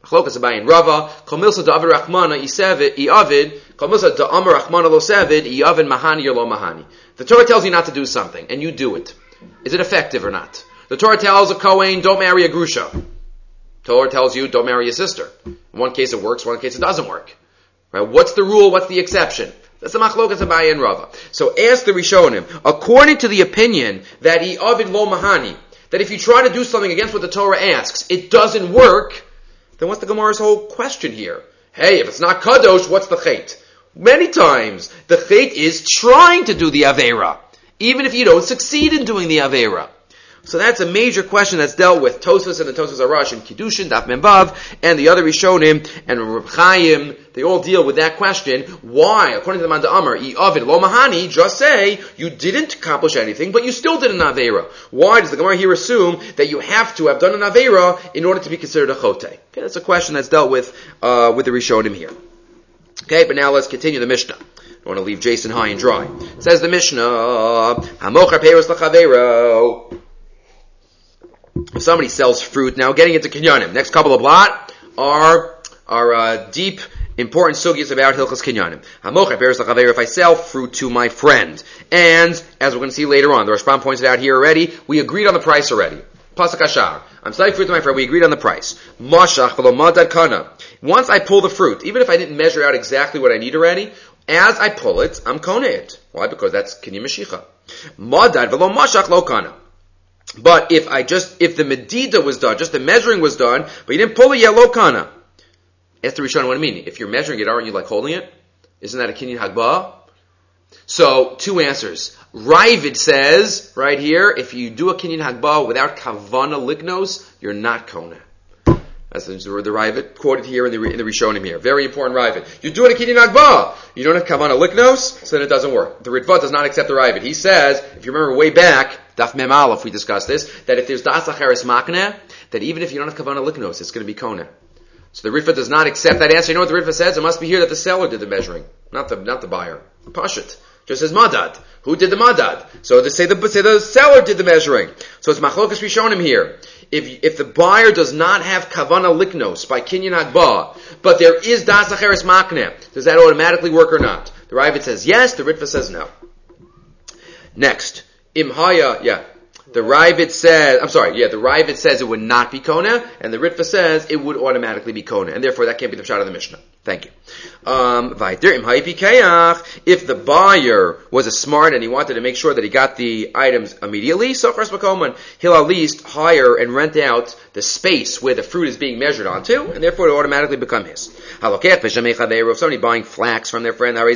Chlokas Abaye and Rava. Kol milsa da'avid rachmana isevid iavid. Kol milsa da'amar rachmana lo sevid iavid mahani or lo mahani. The Torah tells you not to do something, and you do it. Is it effective or not? The Torah tells a Kohen, don't marry a Grusha. The Torah tells you, don't marry a sister. In one case it works, one case it doesn't work. Right? What's the rule? What's the exception? That's the Machlokas Abaye and Rava. So ask the Rishonim, according to the opinion that iavid lo mahani, that if you try to do something against what the Torah asks, it doesn't work, then what's the Gemara's whole question here? Hey, if it's not Kadosh, what's the Chait? Many times, the Chait is trying to do the Aveira, even if you don't succeed in doing the Aveira. So that's a major question that's dealt with Tosfos and the Tosfos Arash and Kiddushin, Daf Membav, and the other Rishonim, and Reb Chaim, they all deal with that question. Why, according to the Manda Amar, I'avid lo mahani, just say, you didn't accomplish anything, but you still did an Aveira. Why does the Gemara here assume that you have to have done an Aveira in order to be considered a Chote? Okay, that's a question that's dealt with, uh, with the Rishonim here. Okay, but now let's continue the Mishnah. I want to leave Jason high and dry. It says the Mishnah, Hamocher peiros l'chaveiro. If somebody sells fruit, now getting into kinyanim. Next couple of blot are are uh, deep, important sugyas about hilchos kinyanim. Hamocher peiros l'chaveiro. If I sell fruit to my friend, and as we're going to see later on, the Rashbam points it out here already. We agreed on the price already. Pasuk Ashar. I'm selling fruit to my friend. We agreed on the price. Mashach v'lo madad kana. Once I pull the fruit, even if I didn't measure out exactly what I need already, as I pull it, I'm kona it. Why? Because that's kinyan mashicha. Madad v'lo mashach lo kana. But if I just, if the medida was done, just the measuring was done, but you didn't pull it yet, lo kana. Ask the Rishon what I mean. If you're measuring it, aren't you like holding it? Isn't that a kinyan hagbah? So, two answers. Ravid says, right here, if you do a kinyan hagbah without kavana liknos, you're not kona. That's the, the Ravid quoted here in the in the Rishonim here. Very important Ravid. You're doing a kinyan hagbah. You don't have kavana liknos, so then it doesn't work. The Ritva does not accept the Ravid. He says, if you remember way back, Daf Mem Aleph, we discussed this, that if there's das acheres makneh, that even if you don't have kavana liknos, it's going to be kona. So the Ritva does not accept that answer. You know what the Ritva says? It must be here that the seller did the measuring, not the not the buyer. Pashut. Just says madad. Who did the madad? So they say the say the seller did the measuring. So it's machlokas rishonim here. If if the buyer does not have kavana liknos by kinyan hagbah, but there is das acheres makneh, does that automatically work or not? The Ravid says yes. The Ritva says no. Next, imhaya, yeah. The Ravid says, I'm sorry, yeah, the Ravid says it would not be kona, and the Ritva says it would automatically be kona, and therefore that can't be the pshat of the Mishnah. Thank you. Um, if the buyer was a smart and he wanted to make sure that he got the items immediately, so he'll at least hire and rent out the space where the fruit is being measured onto, and therefore it will automatically become his. If somebody buying flax from their friend, you're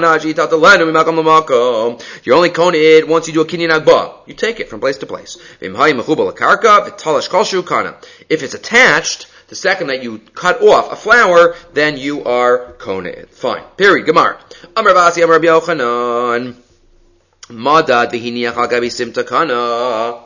only kona it once you do a kinyan hagbah. You take it from place to place. If it's attached, the second that you cut off a flower, then you are kona it. Fine. Period. Gemara. Amar Vasi, Amar Rabbi Yochanan. Madad v'hiniach al gabi simta kana.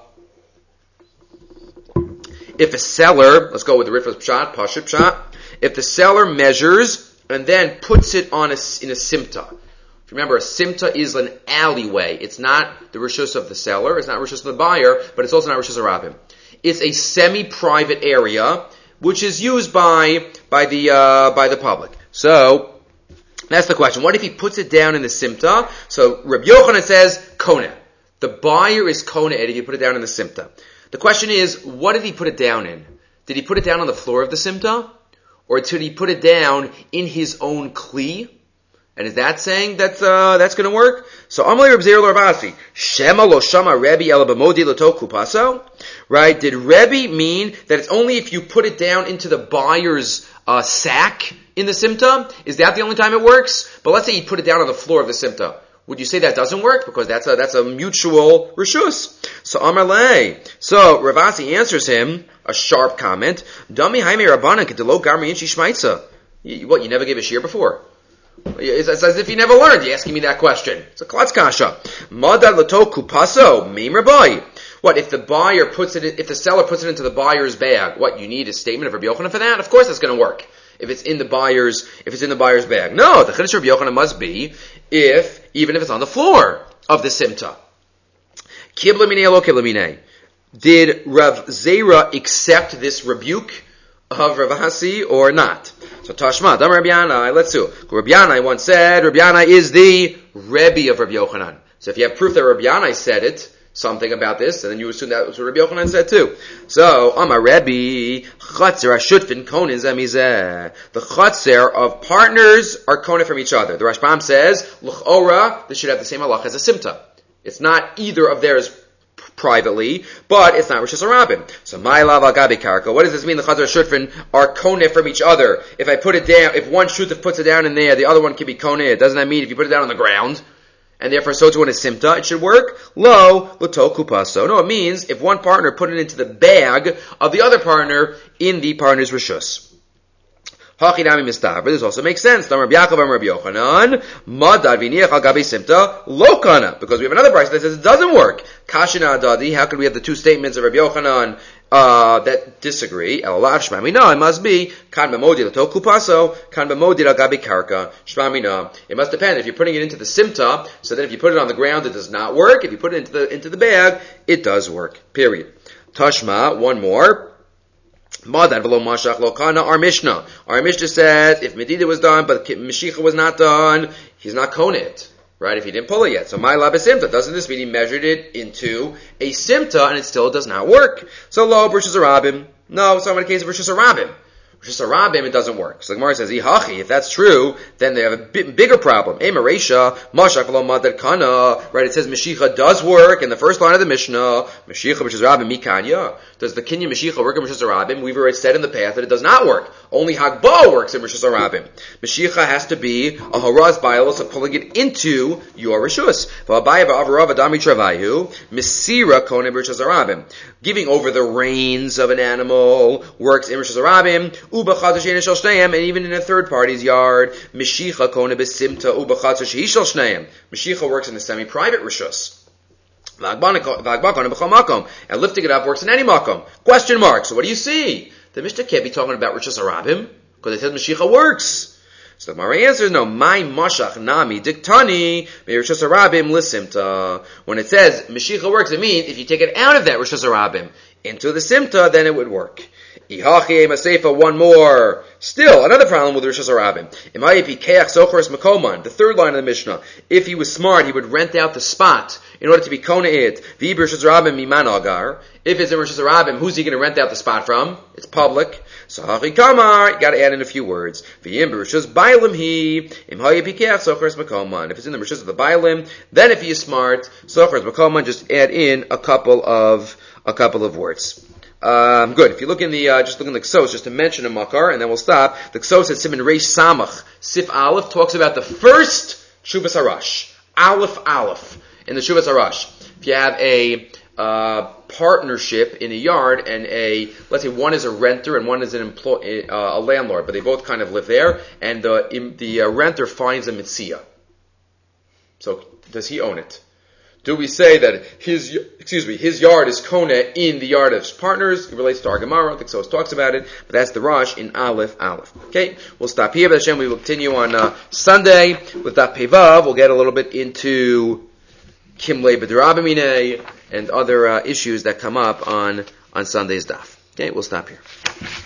If a seller, let's go with the Ritva's pshat, pashut pshat. If the seller measures and then puts it on a, in a simta. If you remember, a simta is an alleyway. It's not the rishus of the seller, it's not rishus of the buyer, but it's also not rishus of Rabbim. It's a semi-private area which is used by by the uh, by the public. So that's the question. What if he puts it down in the simta? So Rabbi Yochanan says kona. The buyer is kona if you put it down in the simta. The question is, what did he put it down in? Did he put it down on the floor of the simta, or did he put it down in his own kli? And is that saying that uh, that's going to work? So Amalei Reb Zeir Lorvasi, Shema lo shama Rebbe ela b'modi l'to kupaso. Right? Did Rebbe mean that it's only if you put it down into the buyer's uh, sack in the simta? Is that the only time it works? But let's say you put it down on the floor of the simta. Would you say that doesn't work? Because that's a that's a mutual rishus. So Amalei. So Ravasi answers him a sharp comment. Dami haime rabbanan kedelo garmi inchi shmaitza. What? You never gave a shear before? It's as if you never learned. You're asking me that question. It's a klotz kasha. Madad lato kupaso meim rabbi. What if the buyer puts it? In, if the seller puts it into the buyer's bag? What, you need a statement of Rabbi Yochanan for that? Of course, that's going to work. If it's in the buyer's, if it's in the buyer's bag. No, the chiddush of Rabbi Yochanan must be if even if it's on the floor of the simta. Kibla minei lo kibla minei. Did Rav Zera accept this rebuke? of Rav Asi or not? So Tashma, Dam Rabbi Yanai, let's do. Rabbi Yanai once said, Rabbi Yanai is the Rebbe of Rabbi Yochanan. So if you have proof that Rabbi Yanai said it, something about this, and then you assume that was what Rabbi Yochanan said too. So, Amar Rebbe, Chatzer Ashutfin Konin Zemizeh. The Chatzer of partners are Konin from each other. The Rashbam says, L'chora, they should have the same halach as a Simta. It's not either of theirs privately, but it's not Rosh Hashanah. So my lava gabi karka. What does this mean? The Chazar Shutfin are koneh from each other. If I put it down, if one shutf puts it down in there, the other one can be koneh. Doesn't that mean if you put it down on the ground, and therefore so to one is simta, it should work? Lo l'to kupaso. No, it means if one partner put it into the bag of the other partner in the partner's rishus. Hachinami mistaver. This also makes sense. Because we have another price that says it doesn't work. Kashina adadi. How could we have the two statements of Rabbi Yochanan uh, that disagree? Elalav shmamina. It must be kan b'modi l'to kupaso, kan b'modi l'gabi karka shmamina. It must depend. If you're putting it into the simta, so that if you put it on the ground, it does not work. If you put it into the into the bag, it does work. Period. Tashma. One more. Madad v'lo mashach lo kana, our Mishnah. Our Mishnah says, if Medida was done, but Meshicha was not done, he's not koneh, right? If he didn't pull it yet. So my lab is simta. Doesn't this mean he measured it into a simta and it still does not work? So lo, Rishus Harabim. No, so in the case of Rishus Harabim. Rishus Harabim, it doesn't work. So the Gemara says, Ihachi, if that's true, then they have a bit bigger problem. Ema Reisha, Mashach v'lo madad kana. Right, it says Meshicha does work in the first line of the Mishnah. Meshicha Rishus Harabim mikanya. Does the Kinyan Meshicha work in Rishus Harabim? We've already said in the past that it does not work. Only Hagbah works in Rishus Harabim. Meshicha has to be a haraz bailos of pulling it into your Rishus. V'abayah v'avarav adami travayu, Mesira konem Rishus Harabim. Giving over the reins of an animal works in Rishus Harabim. Uba chatzah she'ein shel shneim, and even in a third party's yard, Meshicha konem b'simta uba chatzah she'hi shel shneim. Meshicha works in the semi-private Rishus. And lifting it up works in any makom. Question mark. So what do you see? The Mishnah can't be talking about Rishus Harabim because it says Meshicha works. So the Mara answers no. My mashach nami diktani me Rishus Harabim lisimta. When it says Meshicha works, it means if you take it out of that Rishus Harabim into the simta, then it would work. Ihachi Maseifa, one more. Still, another problem with Rishus Harabim. The third line of the Mishnah. If he was smart, he would rent out the spot in order to be koneh it. V'ib Rishus Harabim miman agar. If it's in Rishus Harabim, who's he going to rent out the spot from? It's public. So hachi kamar, you got to add in a few words. V'im Rishus bailim hi. Im hayi pikeach sochers makoman. If it's in the Rishus of the bailim, then if he is smart, sochers makoman, just add in a couple of a couple of words. Um, good. If you look in the, uh, just look in the Ksos, just to mention a makar, and then we'll stop. The Ksos at Siman Reish Samach, Sif Aleph, talks about the first Shuvas Harash. Aleph Aleph. In the Shuvas Harash. If you have a, uh, partnership in a yard, and a, let's say one is a renter and one is an employee, uh, a landlord, but they both kind of live there, and the, in, the uh, renter finds a mitzvah. So, does he own it? Do we say that his, excuse me, his yard is koneh in the yard of his partners? It relates to our Gemara. I think so. It talks about it, but that's the Rosh in Aleph Aleph. Okay, we'll stop here. But Hashem, we will continue on uh, Sunday with Daf Pevav. We'll get a little bit into Kimlei B'derabimine and other uh, issues that come up on on Sunday's Daf. Okay, we'll stop here.